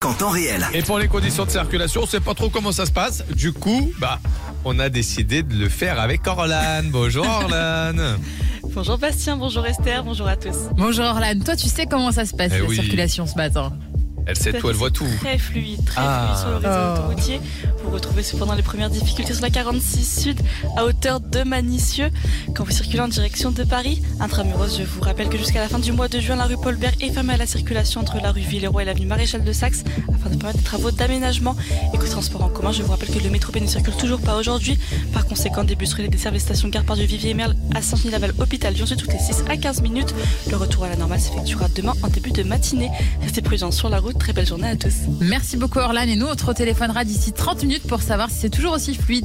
en temps réel. Et pour les conditions de circulation, on sait pas trop comment ça se passe. Du coup, on a décidé de le faire avec Orlane. Bonjour Orlane. Bonjour Bastien, bonjour Esther, bonjour à tous. Bonjour Orlane, toi tu sais comment ça se passe la circulation ce matin? Elle sait tout, elle voit tout. Très fluide sur le réseau autoroutier. Vous retrouvez cependant les premières difficultés sur la 46 Sud à hauteur de Manicieux. Quand vous circulez en direction de Paris, intramuros, je vous rappelle que jusqu'à la fin du mois de juin, la rue Paul Bert est fermée à la circulation entre la rue Villeroy et l'avenue Maréchal de Saxe afin de permettre des travaux d'aménagement. Et côté transport en commun, je vous rappelle que le métro B ne circule toujours pas aujourd'hui. Par conséquent, des bus relais desservent les stations Gare Pardieu, Vivier et Merle à Saint-Genis-Laval, Hôpital Lyon, toutes les 6 à 15 minutes. Le retour à la normale s'effectuera demain en début de matinée. Restez prudents sur la route. Très belle journée à tous. Merci beaucoup Orlane, et nous on te retéléphonera d'ici 30 minutes pour savoir si c'est toujours aussi fluide.